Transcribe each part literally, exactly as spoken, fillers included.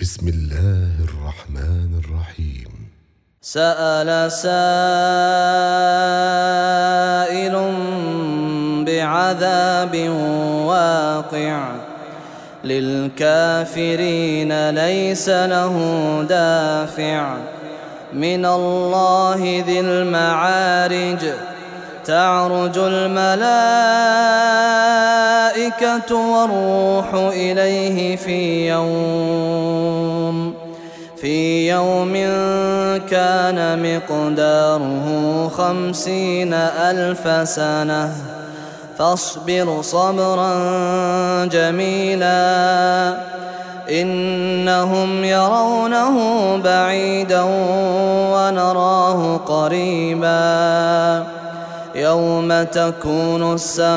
بسم الله الرحمن الرحيم. سأل سائل بعذاب واقع للكافرين ليس له دافع من الله ذي المعارج تعرج الملائكة والروح إليه في يوم في يوم كان مقداره خمسين ألف سنة فاصبر صبرا جميلا إنهم يرونه بعيدا ونراه قريبا يوم تكون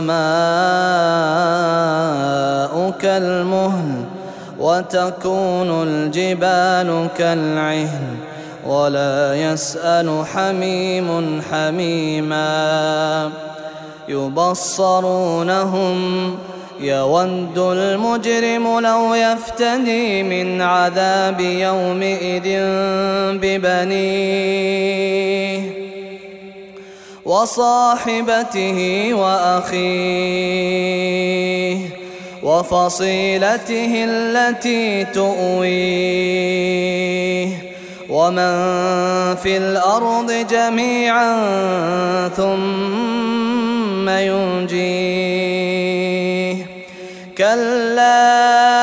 السماء كالمهل وتكون الجبال كالعهن ولا يسأل حميم حميما يبصرونهم يود المجرم لو يفتدي من عذاب يومئذ ببنيه وصاحبته وأخيه وفصيلته التي تؤويه ومن في الأرض جميعا ثم ينجيه كلا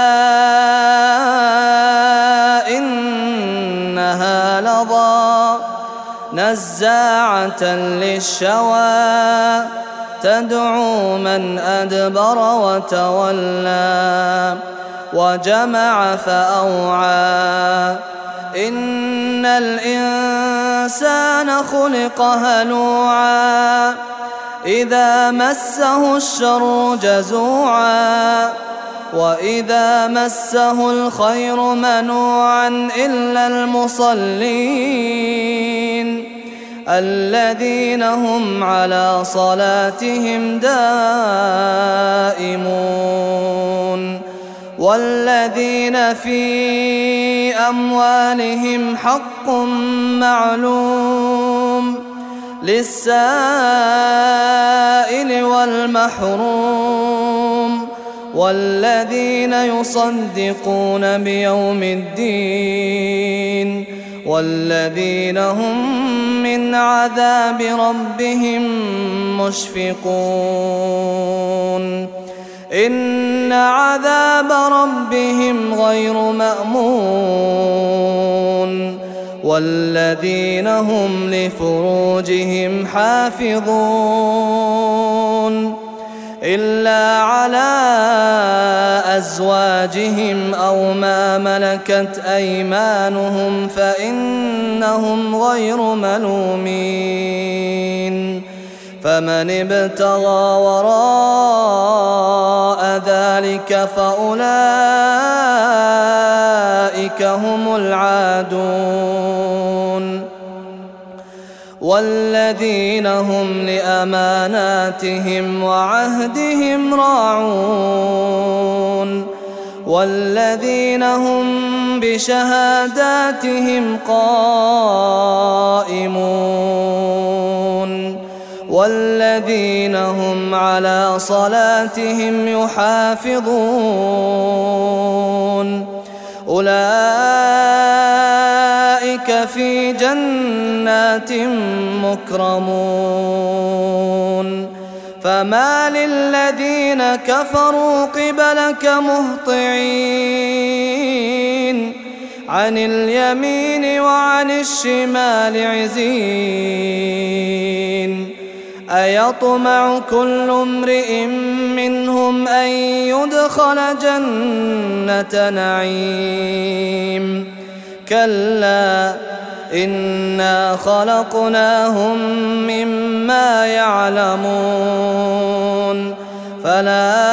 إنها لظى نزاعة للشوى تدعو من أدبر وتولى وجمع فأوعى إن الإنسان خلق هلوعا إذا مسه الشر جزوعا وإذا مسه الخير منوعا إلا المصلين الذين هم على صلاتهم دائمون والذين في أموالهم حق معلوم للسائل والمحروم والذين يصدقون بيوم الدين والذين هم من عذاب ربهم مشفقون إن عذاب ربهم غير مأمون والذين هم لفروجهم حافظون إلا على أزواجهم أو ما ملكت أيمانهم فإنهم غير ملومين فمن ابتغى وراء ذلك فأولئك هم العادون والذين هم لأماناتهم وعهدهم راعون والذين هم بشهاداتهم قائمون والذين هم على صلاتهم يحافظون أولئك في جنات مكرمون فما للذين كفروا قبلك مهطعين عن اليمين وعن الشمال عزين أيطمع كل امرئ منهم أن يدخل جنة نعيم كلا إنا خلقناهم مما يعلمون فلا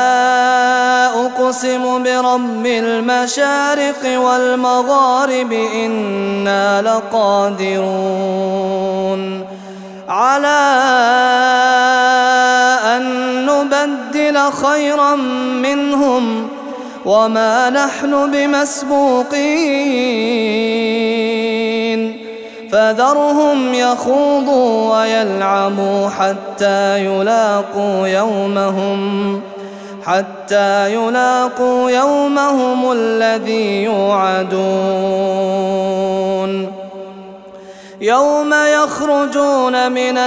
أقسم برب المشارق والمغارب إنا لقادرون على أن نبدل خيرا منهم وما نحن بمسبوقين فذرهم يخوضوا ويلعبوا حتى يلاقوا يومهم حتى يلاقوا يومهم الذي يوعدون يوم يخرجون من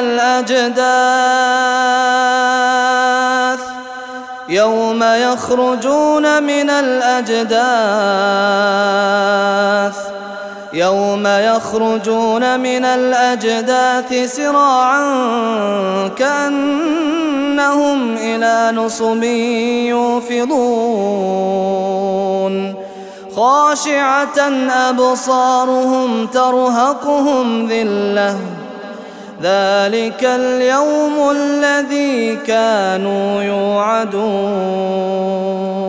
الأجداث يوم يخرجون من الأجداث يوم يخرجون من الأجداث سراعا كأنهم إلى نصب يوفضون خاشعة أبصارهم ترهقهم ذلة ذلك اليوم الذي كانوا يوعدون.